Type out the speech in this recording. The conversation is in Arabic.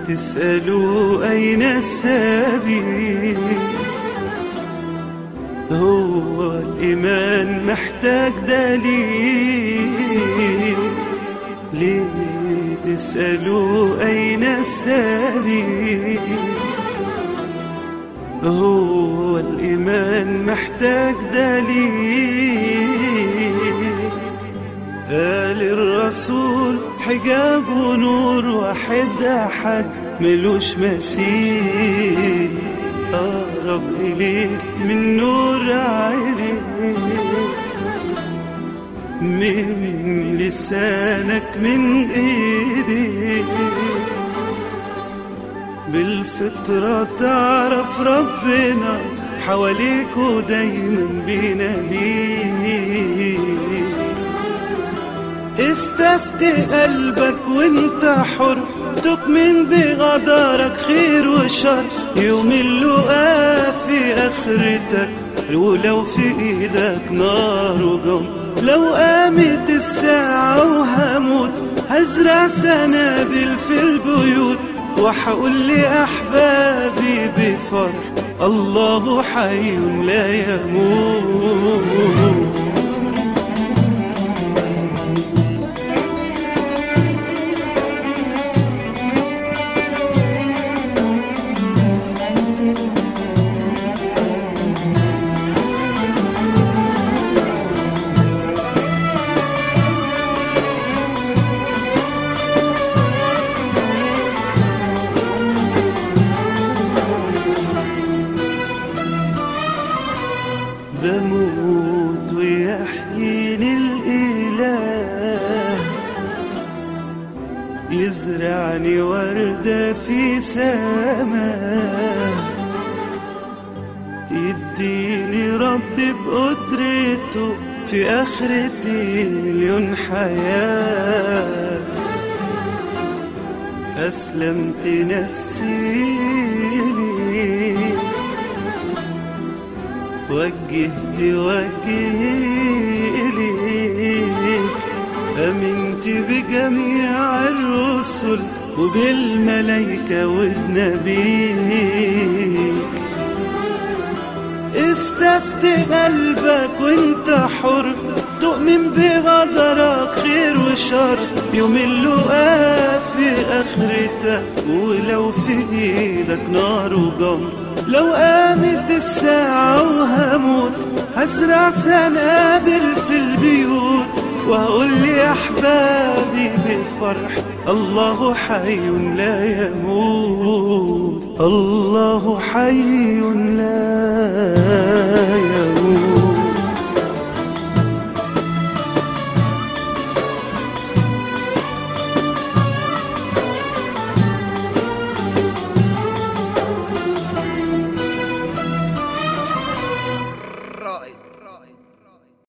تسألوا أين السبيل؟ هو الإيمان محتاج دليل. ليه تسألوا أين السبيل؟ هو الإيمان محتاج دليل. قال الرسول حجاب ونور واحد أحد ملوش مثيل، أقرب إليك من نور عينيك، من لسانك، من إيديك. بالفطرة تعرف ربنا حواليك ودايما بيناديك. استفتي قلبك وانت حر، تؤمن بقدرك خير وشر. يوم اللقاء في آخرتك، ولو في ايدك نار وجم. لو قامت الساعة وهموت، هزرع سنابل في البيوت، وحقول لأحبابي بفرح الله حي لا يموت. بموت ويحييني الإله، يزرعني وردة في سماه، يديني ربي بقدرته في آخرتي مليون حياة. أسلمت نفسي ليه، وجهت وجهي إليك، أمنت بجميع الرسل وبالملائكة وبنبيك. استفتي قلبك وانت حر، تؤمن بقدرك خير وشر. يوم اللقاء في آخرتك، ولو في ايدك نار وجمر. لو قامت الساعة وهموت، هزرع سنابل في البيوت، وهقول لأحبابي بفرح الله حي لا يموت. الله حي لا يموت.